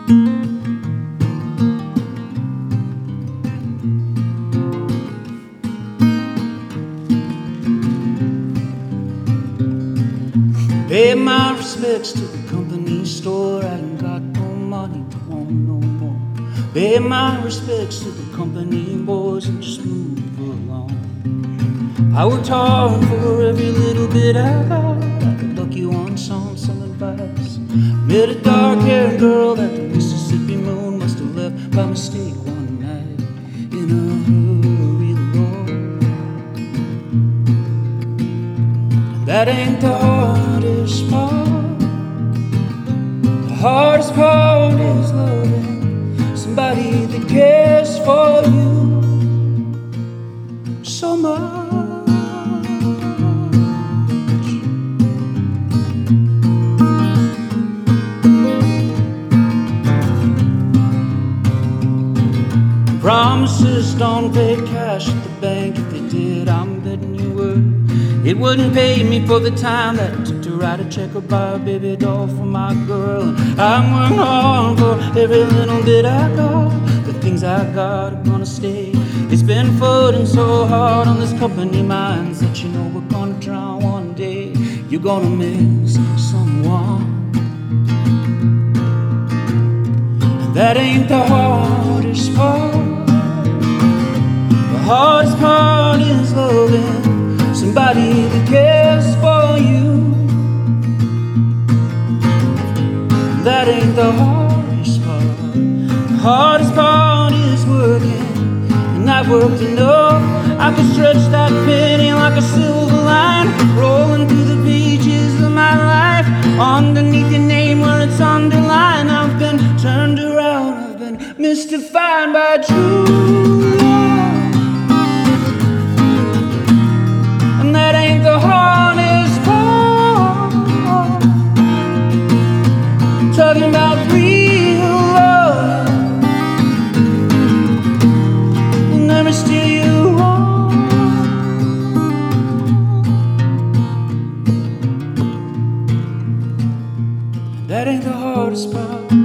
Pay my respects to the company store. I ain't got no money, want no more. Pay my respects to the company boys and just move along. I worked hard for every little bit I got. I got lucky once on some advice. Met a dark-haired girl that the Mississippi moon must have left by mistake one night in a hurry, Lord. That ain't the hardest part. The hardest part is loving somebody that cares for you so much. Promises don't pay cash at the bank. If they did, I'm betting you would. It wouldn't pay me for the time that it took to write a check or buy a baby doll for my girl. And I'm working hard for every little bit I got. The things I got are gonna stay. It's been floating so hard on this company minds that you know we're gonna drown one day. You're gonna miss someone. And that ain't the hardest part. The hardest part is loving somebody that cares for you. That ain't the hardest part. The hardest part is working, and I've worked enough. I could stretch that penny like a silver line, rolling through the pages of my life. Underneath your name where it's underlined, I've been turned around, I've been mystified by true love. And that ain't the hardest part. Talking about real love, will never steer you wrong. That ain't the hardest part.